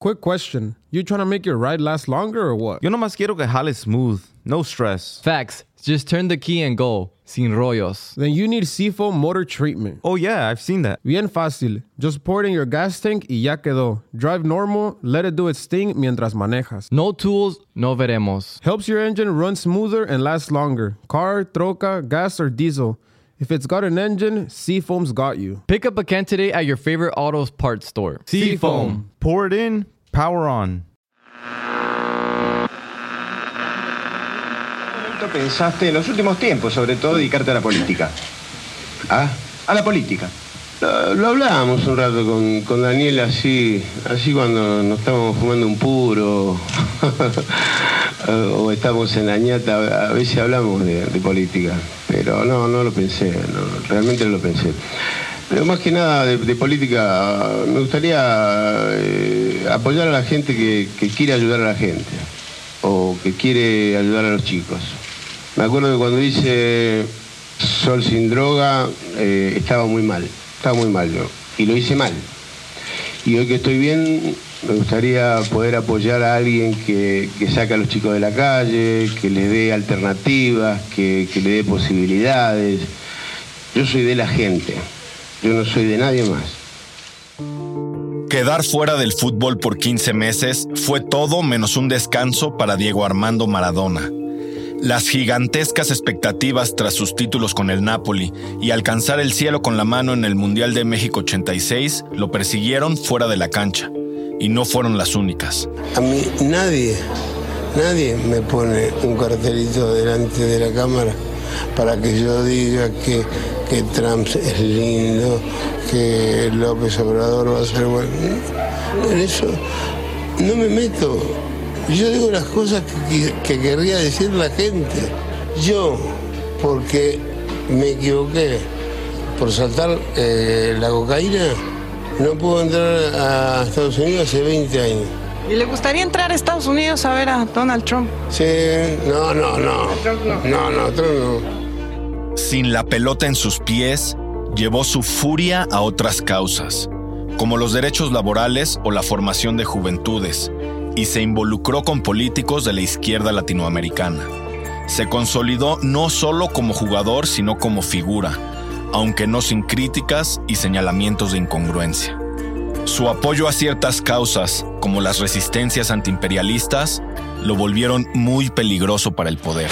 Quick question. You trying to make your ride last longer or what? Yo nomás quiero que jale smooth, no stress. Facts. Just turn the key and go. Sin rollos. Then you need Seafoam Motor Treatment. Oh yeah, I've seen that. Bien fácil. Just pour it in your gas tank y ya quedó. Drive normal, let it do its thing mientras manejas. No tools, no veremos. Helps your engine run smoother and last longer. Car, troca, gas, or diesel. If it's got an engine, Seafoam's got you. Pick up a can today at your favorite auto parts store. Seafoam. Pour it in, power on. ¿Cuánto pensaste en los últimos tiempos, sobre todo, dedicarte a la política? ¿Ah? A la política. Lo hablábamos un rato con Daniel así cuando nos estábamos fumando un puro o estamos en la ñata, a veces hablamos de política, pero no lo pensé, realmente no lo pensé. Pero más que nada de política, me gustaría apoyar a la gente que quiere ayudar a la gente o que quiere ayudar a los chicos. Me acuerdo que cuando hice Sol sin droga estaba muy mal yo, y lo hice mal. Y hoy que estoy bien, me gustaría poder apoyar a alguien que saque a los chicos de la calle, que les dé alternativas, que le dé posibilidades. Yo soy de la gente, yo no soy de nadie más. Quedar fuera del fútbol por 15 meses fue todo menos un descanso para Diego Armando Maradona. Las gigantescas expectativas tras sus títulos con el Napoli y alcanzar el cielo con la mano en el Mundial de México 86 lo persiguieron fuera de la cancha, y no fueron las únicas. A mí nadie me pone un cartelito delante de la cámara para que yo diga que Trump es lindo, que López Obrador va a ser bueno. En eso no me meto. Yo digo las cosas que querría decir la gente. Yo, porque me equivoqué por saltar la cocaína, no puedo entrar a Estados Unidos hace 20 años. ¿Y le gustaría entrar a Estados Unidos a ver a Donald Trump? Sí, no. Trump no. Trump no. Sin la pelota en sus pies, llevó su furia a otras causas, como los derechos laborales o la formación de juventudes, y se involucró con políticos de la izquierda latinoamericana. Se consolidó no solo como jugador, sino como figura, aunque no sin críticas y señalamientos de incongruencia. Su apoyo a ciertas causas, como las resistencias antiimperialistas, lo volvieron muy peligroso para el poder.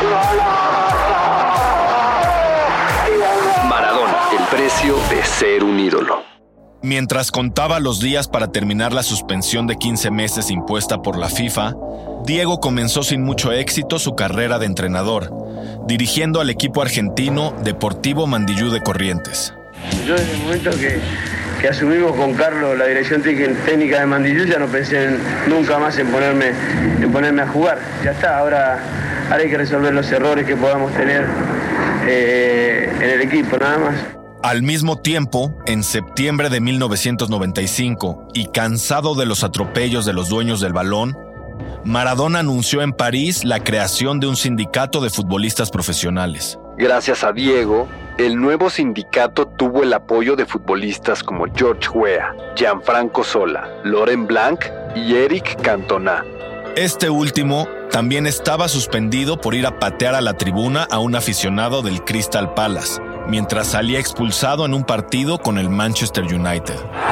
Maradona, el precio de ser un ídolo. Mientras contaba los días para terminar la suspensión de 15 meses impuesta por la FIFA, Diego comenzó sin mucho éxito su carrera de entrenador, dirigiendo al equipo argentino Deportivo Mandillú de Corrientes. Yo en el momento que asumimos con Carlos la dirección técnica de Mandillú, ya no pensé nunca más en ponerme a jugar. Ya está, ahora hay que resolver los errores que podamos tener en el equipo, nada más. Al mismo tiempo, en septiembre de 1995, y cansado de los atropellos de los dueños del balón, Maradona anunció en París la creación de un sindicato de futbolistas profesionales. Gracias a Diego, el nuevo sindicato tuvo el apoyo de futbolistas como George Weah, Gianfranco Sola, Laurent Blanc y Eric Cantona. Este último también estaba suspendido por ir a patear a la tribuna a un aficionado del Crystal Palace, mientras salía expulsado en un partido con el Manchester United.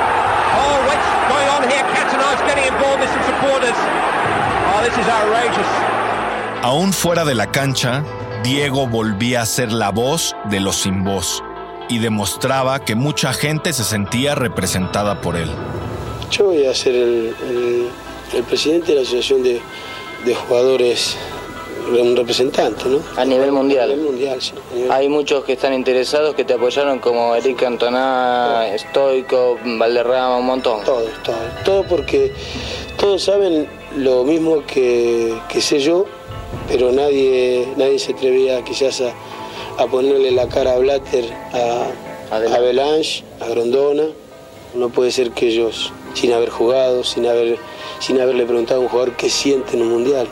Aún fuera de la cancha, Diego volvía a ser la voz de los sin voz y demostraba que mucha gente se sentía representada por él. Yo voy a ser el presidente de la Asociación de Jugadores, un representante, ¿no? A nivel mundial. A nivel mundial, sí. Hay muchos que están interesados, que te apoyaron, como Eric Cantona, Stoico, Valderrama, un montón. Todo porque todos saben lo mismo que sé yo, pero nadie se atrevía quizás a ponerle la cara a Blatter, a Belange, a Grondona. No puede ser que ellos, sin haber jugado, sin haberle preguntado a un jugador qué siente en un mundial,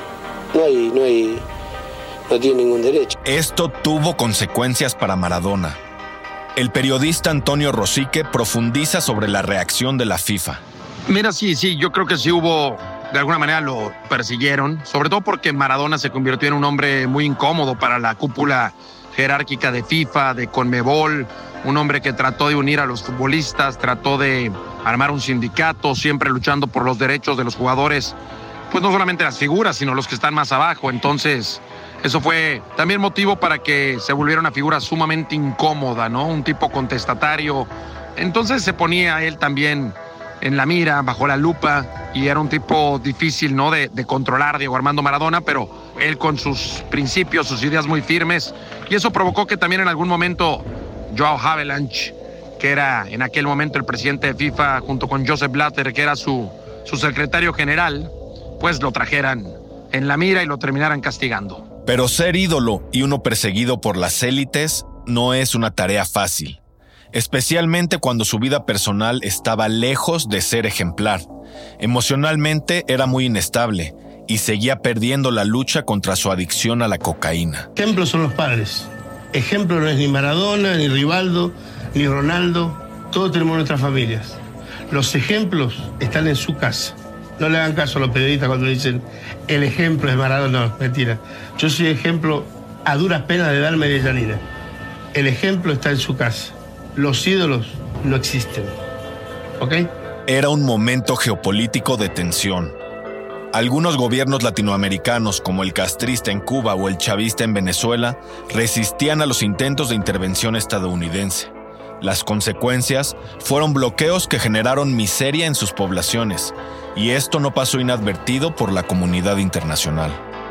no tiene ningún derecho. Esto tuvo consecuencias para Maradona. El periodista Antonio Rosique profundiza sobre la reacción de la FIFA. Mira, sí, yo creo que sí hubo, de alguna manera lo persiguieron, sobre todo porque Maradona se convirtió en un hombre muy incómodo para la cúpula jerárquica de FIFA, de Conmebol, un hombre que trató de unir a los futbolistas, trató de armar un sindicato, siempre luchando por los derechos de los jugadores, pues no solamente las figuras, sino los que están más abajo. Entonces, eso fue también motivo para que se volviera una figura sumamente incómoda, ¿no? Un tipo contestatario. Entonces se ponía él también en la mira, bajo la lupa, y era un tipo difícil, ¿no? de controlar, Diego Armando Maradona, pero él con sus principios, sus ideas muy firmes, y eso provocó que también en algún momento Joao Havelange, que era en aquel momento el presidente de FIFA, junto con Joseph Blatter, que era su secretario general, pues lo trajeran en la mira y lo terminaran castigando. Pero ser ídolo y uno perseguido por las élites no es una tarea fácil, especialmente cuando su vida personal estaba lejos de ser ejemplar. Emocionalmente era muy inestable y seguía perdiendo la lucha contra su adicción a la cocaína. Ejemplos son los padres. Ejemplo no es ni Maradona, ni Rivaldo, ni Ronaldo. Todos tenemos nuestras familias. Los ejemplos están en su casa. No le hagan caso a los periodistas cuando dicen el ejemplo es Maradona. No, mentira. Yo soy ejemplo a duras penas de Dalma y de Yanina. El ejemplo está en su casa. Los ídolos no existen. ¿Ok? Era un momento geopolítico de tensión. Algunos gobiernos latinoamericanos, como el castrista en Cuba o el chavista en Venezuela, resistían a los intentos de intervención estadounidense. Las consecuencias fueron bloqueos que generaron miseria en sus poblaciones, y esto no pasó inadvertido por la comunidad internacional.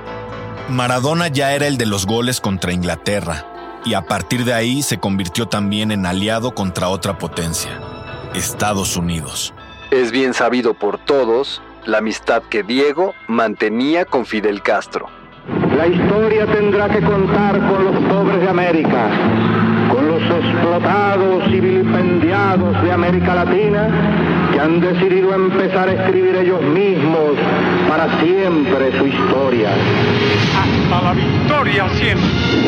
Maradona ya era el de los goles contra Inglaterra, y a partir de ahí se convirtió también en aliado contra otra potencia, Estados Unidos. Es bien sabido por todos la amistad que Diego mantenía con Fidel Castro. La historia tendrá que contar con los pobres de América, con los explotados y vilipendiados de América Latina, que han decidido empezar a escribir ellos mismos para siempre su historia. ¡Hasta la victoria siempre!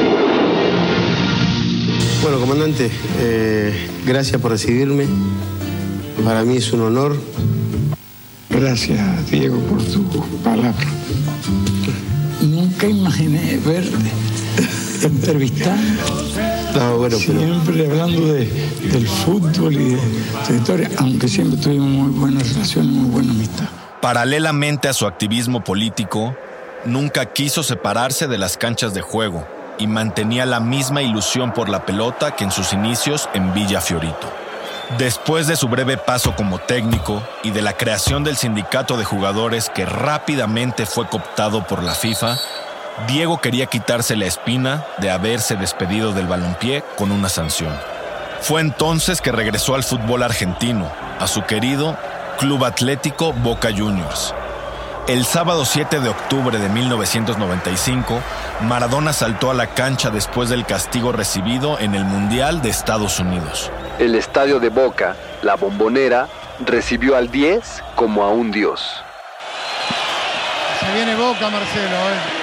Bueno, comandante, gracias por recibirme. Para mí es un honor. Gracias, Diego, por tus palabras. Nunca imaginé verte entrevistando. No, bueno, siempre hablando del fútbol y de tu historia, aunque siempre tuvimos muy buenas relaciones, muy buena amistad. Paralelamente a su activismo político, nunca quiso separarse de las canchas de juego y mantenía la misma ilusión por la pelota que en sus inicios en Villa Fiorito. Después de su breve paso como técnico y de la creación del sindicato de jugadores que rápidamente fue cooptado por la FIFA, Diego quería quitarse la espina de haberse despedido del balompié con una sanción. Fue entonces que regresó al fútbol argentino, a su querido Club Atlético Boca Juniors. El sábado 7 de octubre de 1995, Maradona saltó a la cancha después del castigo recibido en el Mundial de Estados Unidos. El estadio de Boca, la Bombonera, recibió al 10 como a un dios. Se viene Boca, Marcelo,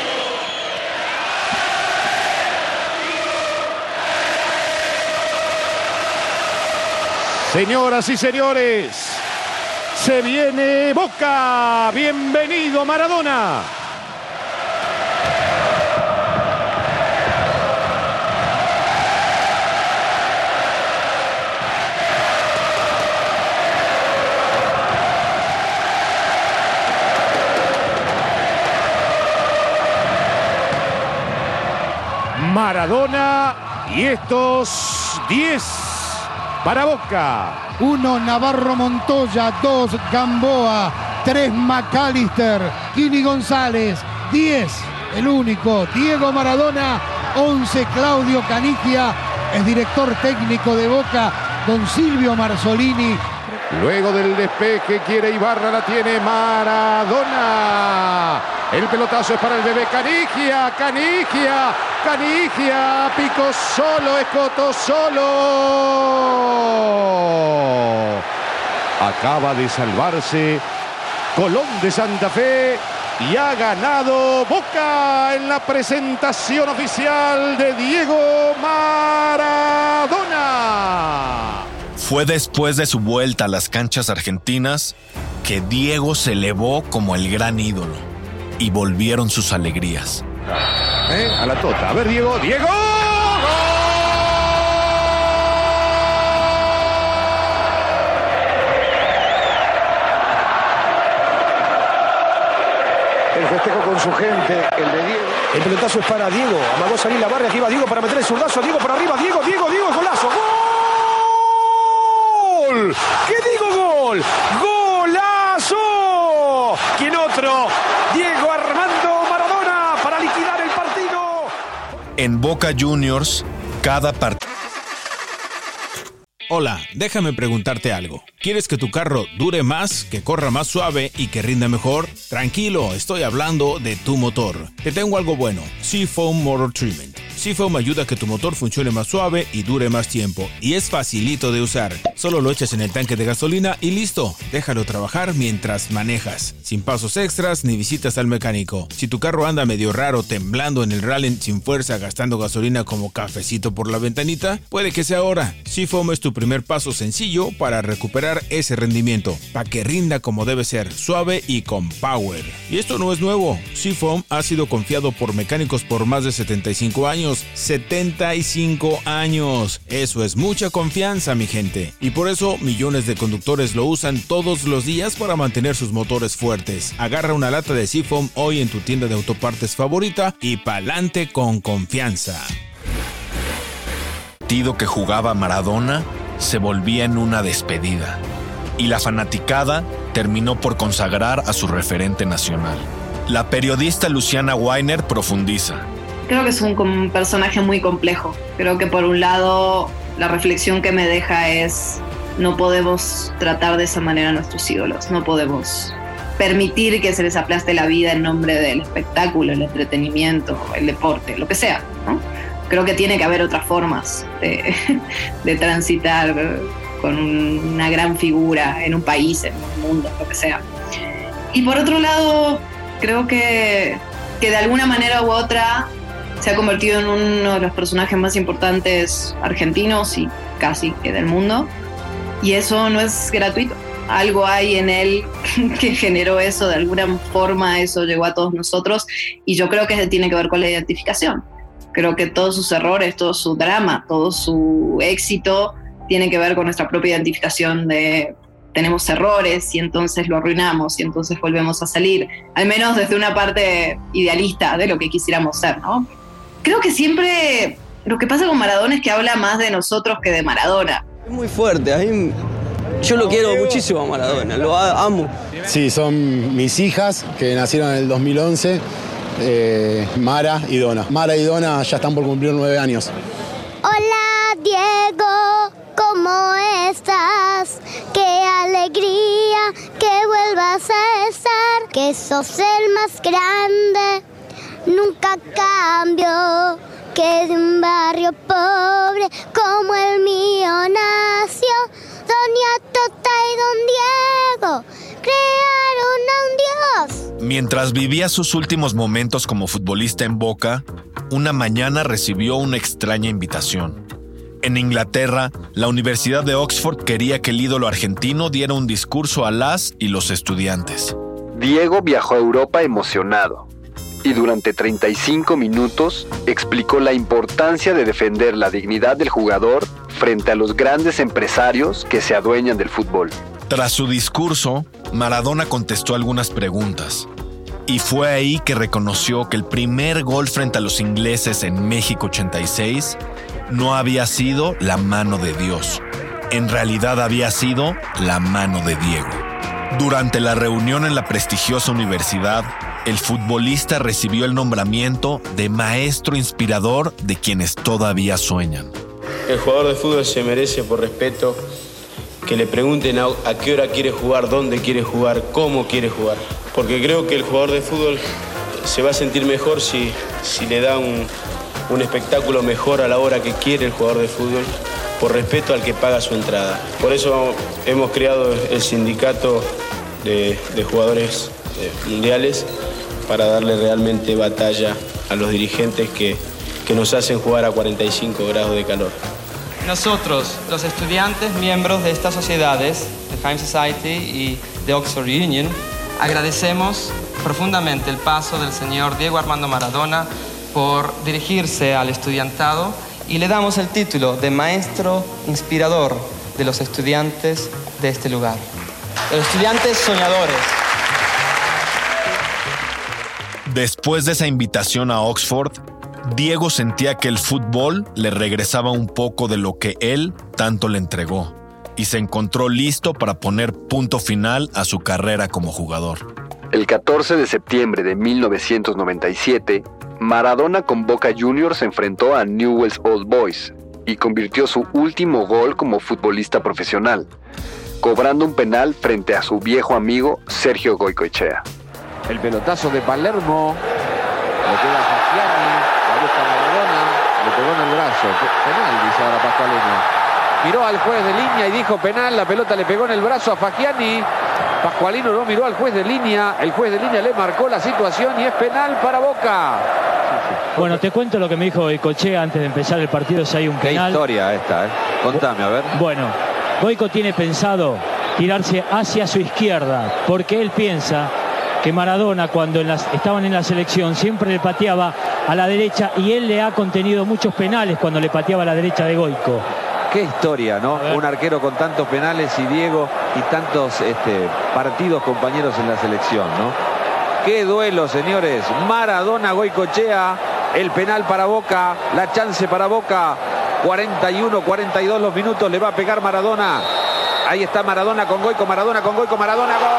Señoras y señores, se viene Boca. Bienvenido, Maradona. Maradona y estos 10 para Boca. 1 Navarro Montoya, 2 Gamboa, 3 McAllister, Kini González, 10 el único Diego Maradona, 11 Claudio Canigia, es director técnico de Boca, don Silvio Marzolini. Luego del despeje quiere Ibarra, la tiene Maradona. El pelotazo es para el bebé Canigia, Canigia, picó solo, Escoto solo. Acaba de salvarse Colón de Santa Fe y ha ganado Boca en la presentación oficial de Diego Maradona. Fue después de su vuelta a las canchas argentinas que Diego se elevó como el gran ídolo y volvieron sus alegrías. A la tota. A ver, Diego. ¡Diego! El festejo con su gente, el de Diego. El pelotazo es para Diego. Amagó salir la barra, aquí va Diego para meter el zurdazo. Diego para arriba, Diego, golazo. ¡Gol! ¿Qué digo gol? ¡Golazo! ¿Quién otro? Diego Armando Maradona para liquidar el partido. En Boca Juniors, cada partido... Hola, déjame preguntarte algo. ¿Quieres que tu carro dure más, que corra más suave y que rinda mejor? Tranquilo, estoy hablando de tu motor. Te tengo algo bueno, Seafoam Motor Treatment. Seafoam ayuda a que tu motor funcione más suave y dure más tiempo. Y es facilito de usar. Solo lo echas en el tanque de gasolina y listo. Déjalo trabajar mientras manejas. Sin pasos extras ni visitas al mecánico. Si tu carro anda medio raro, temblando en el rally sin fuerza, gastando gasolina como cafecito por la ventanita, puede que sea ahora. Seafoam es tu primer paso sencillo para recuperar ese rendimiento, para que rinda como debe ser, suave y con power. Y esto no es nuevo. Seafoam ha sido confiado por mecánicos por más de 75 años. 75 años. Eso es mucha confianza, mi gente. Y por eso millones de conductores lo usan todos los días para mantener sus motores fuertes. Agarra una lata de Seafoam hoy en tu tienda de autopartes favorita y pa'lante con confianza. El partido que jugaba Maradona se volvía en una despedida y la fanaticada terminó por consagrar a su referente nacional. La periodista Luciana Weiner profundiza. Creo que es un personaje muy complejo. Creo que por un lado la reflexión que me deja es: no podemos tratar de esa manera a nuestros ídolos, no podemos permitir que se les aplaste la vida en nombre del espectáculo, el entretenimiento, el deporte, lo que sea, ¿no? Creo que tiene que haber otras formas de transitar con una gran figura en un país, en un mundo, lo que sea. Y por otro lado, creo que de alguna manera u otra se ha convertido en uno de los personajes más importantes argentinos y casi que del mundo. Y eso no es gratuito. Algo hay en él que generó eso, de alguna forma eso llegó a todos nosotros, y yo creo que tiene que ver con la identificación. Creo que todos sus errores, todo su drama, todo su éxito tiene que ver con nuestra propia identificación de tenemos errores y entonces lo arruinamos y entonces volvemos a salir, al menos desde una parte idealista de lo que quisiéramos ser, ¿no? Creo que siempre lo que pasa con Maradona es que habla más de nosotros que de Maradona. Es muy fuerte, a mí yo lo quiero muchísimo a Maradona, lo amo. Sí, son mis hijas que nacieron en el 2011, Mara y Donna. Mara y Donna ya están por cumplir 9 años. Hola Diego, ¿cómo estás? Qué alegría que vuelvas a estar, que sos el más grande. Nunca cambio, que de un barrio pobre como el mío nació. Doña Tota y Don Diego crearon a un Dios. Mientras vivía sus últimos momentos como futbolista en Boca, una mañana recibió una extraña invitación. En Inglaterra, la Universidad de Oxford quería que el ídolo argentino diera un discurso a las y los estudiantes. Diego viajó a Europa emocionado y durante 35 minutos explicó la importancia de defender la dignidad del jugador frente a los grandes empresarios que se adueñan del fútbol. Tras su discurso, Maradona contestó algunas preguntas. Y fue ahí que reconoció que el primer gol frente a los ingleses en México 86 no había sido la mano de Dios. En realidad había sido la mano de Diego. Durante la reunión en la prestigiosa universidad, el futbolista recibió el nombramiento de maestro inspirador de quienes todavía sueñan. El jugador de fútbol se merece, por respeto, que le pregunten a qué hora quiere jugar, dónde quiere jugar, cómo quiere jugar. Porque creo que el jugador de fútbol se va a sentir mejor si le da un espectáculo mejor a la hora que quiere el jugador de fútbol, por respeto al que paga su entrada. Por eso hemos creado el sindicato de jugadores mundiales, para darle realmente batalla a los dirigentes que nos hacen jugar a 45 grados de calor. nosotros, los estudiantes miembros de estas sociedades, de Time Society y de Oxford Union, agradecemos profundamente el paso del señor Diego Armando Maradona por dirigirse al estudiantado y le damos el título de maestro inspirador de los estudiantes de este lugar, de los estudiantes soñadores. Después de esa invitación a Oxford, Diego sentía que el fútbol le regresaba un poco de lo que él tanto le entregó y se encontró listo para poner punto final a su carrera como jugador. El 14 de septiembre de 1997, Maradona con Boca Juniors se enfrentó a Newell's Old Boys y convirtió su último gol como futbolista profesional, cobrando un penal frente a su viejo amigo Sergio Goicoechea. El pelotazo de Palermo, le queda a Fasciani, la busca Maradona, le pegó en el brazo. Penal, dice ahora Pascualino. Miró al juez de línea y dijo penal, la pelota le pegó en el brazo a Fasciani. Pascualino no miró al juez de línea, el juez de línea le marcó la situación y es penal para Boca. Bueno, te cuento lo que me dijo Goicoechea antes de empezar el partido, si hay un penal. Qué historia esta, Contame, a ver. Bueno, Goico tiene pensado tirarse hacia su izquierda, porque él piensa que Maradona, cuando estaban en la selección, siempre le pateaba a la derecha y él le ha contenido muchos penales cuando le pateaba a la derecha de Goico. Qué historia, ¿no? Un arquero con tantos penales y Diego y tantos partidos compañeros en la selección, ¿no? Qué duelo, señores. Maradona, Goicoechea, el penal para Boca, la chance para Boca. 41, 42 los minutos, le va a pegar Maradona. Ahí está Maradona con Goico, Maradona con Goico, Maradona, ¡gol!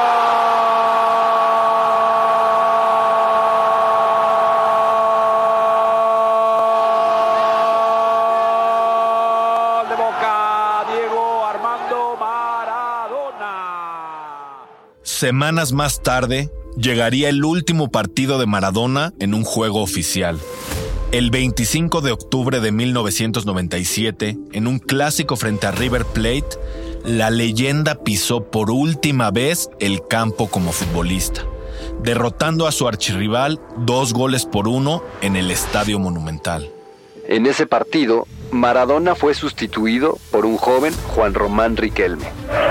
Semanas más tarde, llegaría el último partido de Maradona en un juego oficial. El 25 de octubre de 1997, en un clásico frente a River Plate, la leyenda pisó por última vez el campo como futbolista, derrotando a su archirrival 2-1 en el Estadio Monumental. En ese partido, Maradona fue sustituido por un joven Juan Román Riquelme.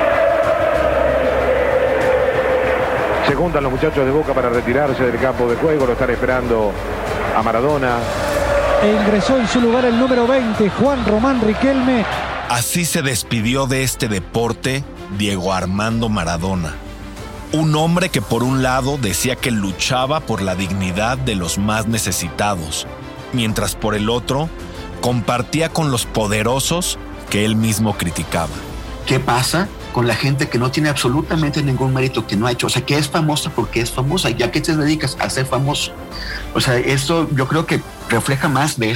Se juntan los muchachos de Boca para retirarse del campo de juego, lo están esperando a Maradona. E ingresó en su lugar el número 20, Juan Román Riquelme. Así se despidió de este deporte Diego Armando Maradona. Un hombre que por un lado decía que luchaba por la dignidad de los más necesitados, mientras por el otro compartía con los poderosos que él mismo criticaba. ¿Qué pasa con la gente que no tiene absolutamente ningún mérito, que no ha hecho? O sea, que es famosa porque es famosa. ¿Ya qué te dedicas? A ser famoso. O sea, esto yo creo que refleja más de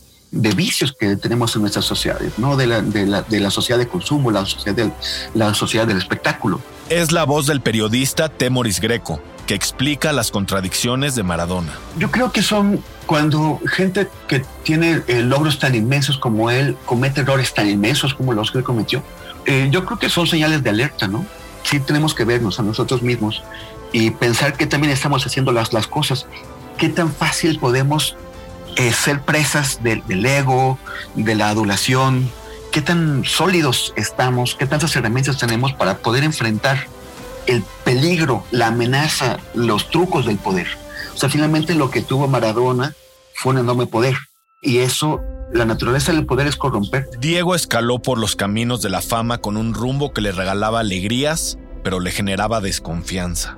vicios que tenemos en nuestras sociedades, ¿no? De la sociedad de consumo, la sociedad del espectáculo. Es la voz del periodista Temoris Greco, que explica las contradicciones de Maradona. Yo creo que son cuando gente que tiene logros tan inmensos como él comete errores tan inmensos como los que él cometió. Yo creo que son señales de alerta, ¿no? Sí tenemos que vernos a nosotros mismos y pensar que también estamos haciendo las cosas. ¿Qué tan fácil podemos ser presas del ego, de la adulación? ¿Qué tan sólidos estamos? ¿Qué tantas herramientas tenemos para poder enfrentar el peligro, la amenaza, los trucos del poder? O sea, finalmente lo que tuvo Maradona fue un enorme poder y eso... La naturaleza del poder es corromper. Diego escaló por los caminos de la fama con un rumbo que le regalaba alegrías, pero le generaba desconfianza.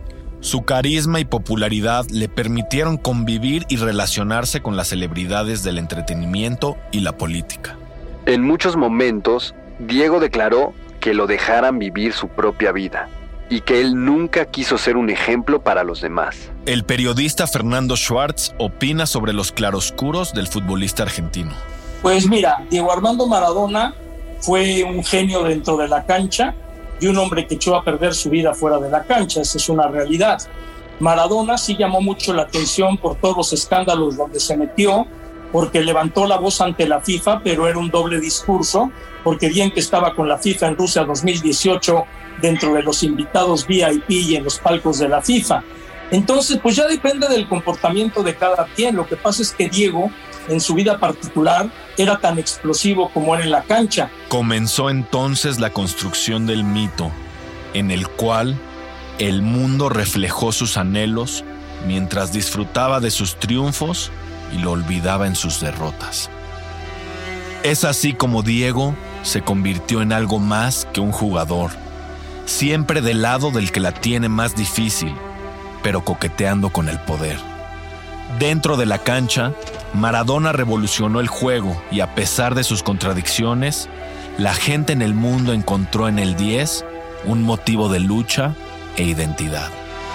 Su carisma y popularidad le permitieron convivir y relacionarse con las celebridades del entretenimiento y la política. En muchos momentos, Diego declaró que lo dejaran vivir su propia vida y que él nunca quiso ser un ejemplo para los demás. El periodista Fernando Schwartz opina sobre los claroscuros del futbolista argentino. Pues mira, Diego Armando Maradona fue un genio dentro de la cancha y un hombre que echó a perder su vida fuera de la cancha, esa es una realidad. Maradona sí llamó mucho la atención por todos los escándalos donde se metió, porque levantó la voz ante la FIFA, pero era un doble discurso, porque bien que estaba con la FIFA en Rusia 2018 dentro de los invitados VIP y en los palcos de la FIFA, Entonces, pues ya depende del comportamiento de cada quien. Lo que pasa es que Diego, en su vida particular, era tan explosivo como era en la cancha. Comenzó entonces la construcción del mito, en el cual el mundo reflejó sus anhelos mientras disfrutaba de sus triunfos y lo olvidaba en sus derrotas. Es así como Diego se convirtió en algo más que un jugador, siempre del lado del que la tiene más difícil, pero coqueteando con el poder. Dentro de la cancha, Maradona revolucionó el juego y a pesar de sus contradicciones, la gente en el mundo encontró en el 10 un motivo de lucha e identidad.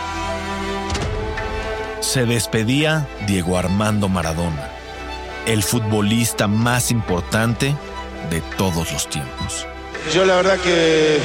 Se despedía Diego Armando Maradona, el futbolista más importante de todos los tiempos. Yo la verdad que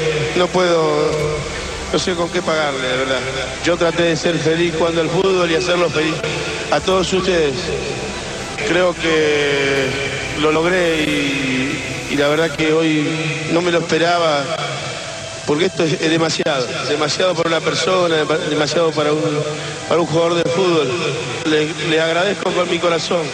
no sé con qué pagarle, de verdad. Yo traté de ser feliz jugando al fútbol y hacerlo feliz a todos ustedes. Creo que lo logré y la verdad que hoy no me lo esperaba, porque esto es demasiado para una persona, demasiado para un jugador de fútbol. Le agradezco con mi corazón.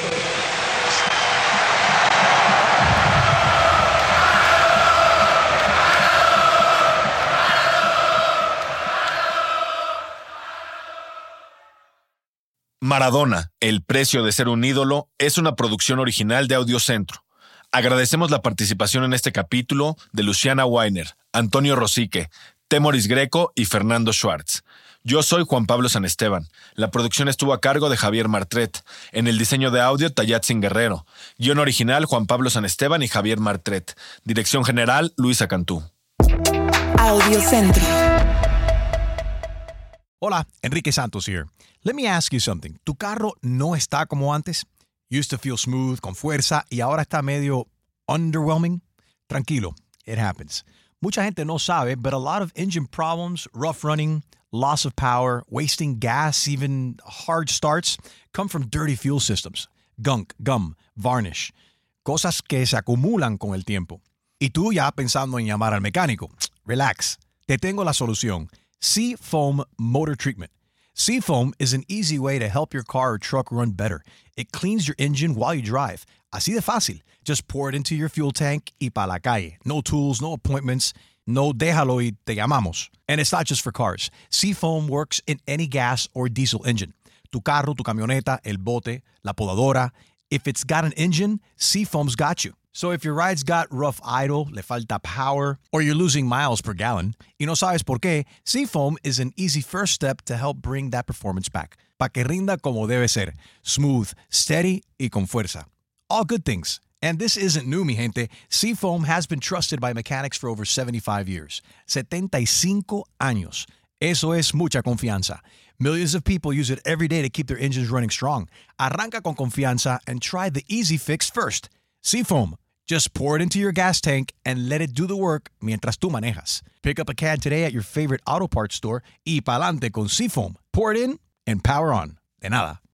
Maradona, el precio de ser un ídolo, es una producción original de Audiocentro. Agradecemos la participación en este capítulo de Luciana Weiner, Antonio Rosique, Temoris Greco y Fernando Schwartz. Yo soy Juan Pablo San Esteban. La producción estuvo a cargo de Javier Martret. En el diseño de audio, Tallatzin Guerrero. Guión original, Juan Pablo San Esteban y Javier Martret. Dirección general, Luisa Cantú. Audiocentro. Hola, Enrique Santos here. Let me ask you something. ¿Tu carro no está como antes? Used to feel smooth, con fuerza, y ahora está medio underwhelming? Tranquilo, it happens. Mucha gente no sabe, but a lot of engine problems, rough running, loss of power, wasting gas, even hard starts, come from dirty fuel systems. Gunk, gum, varnish. Cosas que se acumulan con el tiempo. Y tú ya pensando en llamar al mecánico. Relax. Te tengo la solución. Seafoam Motor Treatment. Seafoam is an easy way to help your car or truck run better. It cleans your engine while you drive. Así de fácil. Just pour it into your fuel tank y pa' la calle. No tools, no appointments. No déjalo y te llamamos. And it's not just for cars. Seafoam works in any gas or diesel engine. Tu carro, tu camioneta, el bote, la podadora. If it's got an engine, Seafoam's got you. So if your ride's got rough idle, le falta power, or you're losing miles per gallon, y no sabes por qué, Seafoam is an easy first step to help bring that performance back. Pa' que rinda como debe ser. Smooth, steady, y con fuerza. All good things. And this isn't new, mi gente. Seafoam has been trusted by mechanics for over 75 years. 75 años. Eso es mucha confianza. Millions of people use it every day to keep their engines running strong. Arranca con confianza and try the easy fix first. Seafoam. Just pour it into your gas tank and let it do the work mientras tú manejas. Pick up a can today at your favorite auto parts store y pa'lante con Seafoam. Pour it in and power on. De nada.